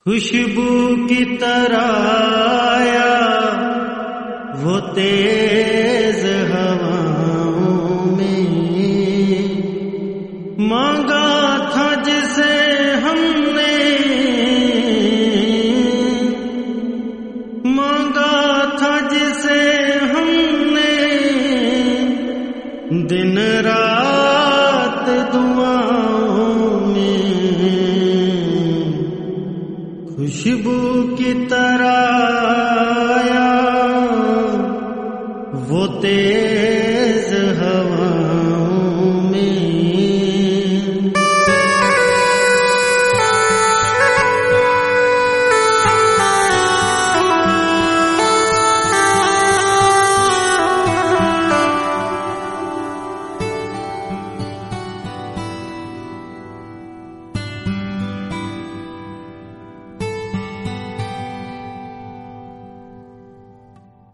खुशबू की तरह आया वो तेज हवाओं में, मांगा था जिसे हमने, मांगा था जिसे हमने, दिन रात दुआओं में। खुशबू की तरह आया वो तेज